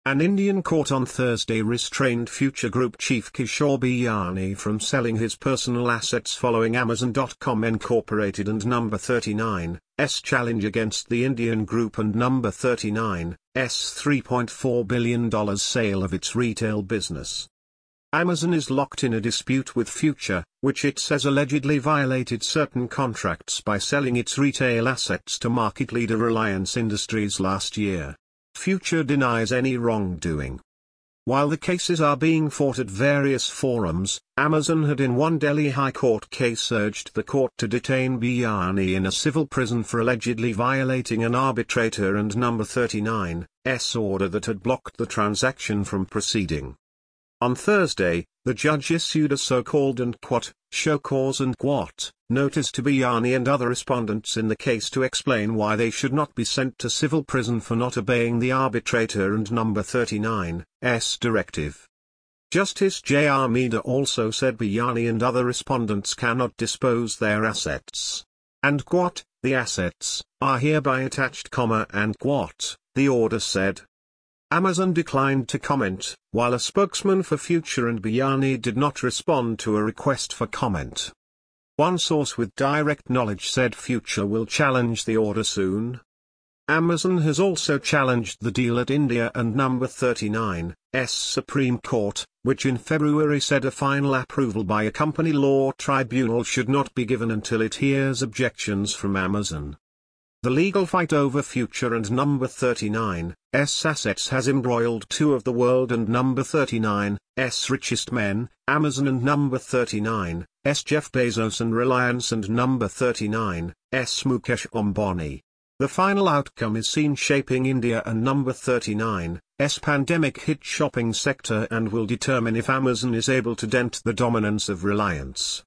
An Indian court on Thursday restrained Future Group chief Kishore Biyani from selling his personal assets following Amazon.com Incorporated and Number 39's challenge against the Indian group and Number 39's $3.4 billion sale of its retail business. Amazon is locked in a dispute with Future, which it says allegedly violated certain contracts by selling its retail assets to market leader Reliance Industries last year. Future denies any wrongdoing. While the cases are being fought at various forums, Amazon had in one Delhi High Court case urged the court to detain Biyani in a civil prison for allegedly violating an arbitrator and Number 39's order that had blocked the transaction from proceeding. On Thursday, the judge issued a so-called show cause notice to Biyani and other respondents in the case to explain why they should not be sent to civil prison for not obeying the arbitrator and Number 39's directive. Justice J.R. Meeda also said Biyani and other respondents cannot dispose their assets. And the assets, are hereby attached, the order said. Amazon declined to comment, while a spokesman for Future and Biyani did not respond to a request for comment. One source with direct knowledge said Future will challenge the order soon. Amazon has also challenged the deal at India and Number 39's Supreme Court, which in February said a final approval by a company law tribunal should not be given until it hears objections from Amazon. The legal fight over Future and Number 39's assets has embroiled two of the world and Number 39's richest men, Amazon and Number 39's Jeff Bezos, and Reliance and Number 39's Mukesh Ambani. The final outcome is seen shaping India and Number 39's pandemic-hit shopping sector and will determine if Amazon is able to dent the dominance of Reliance.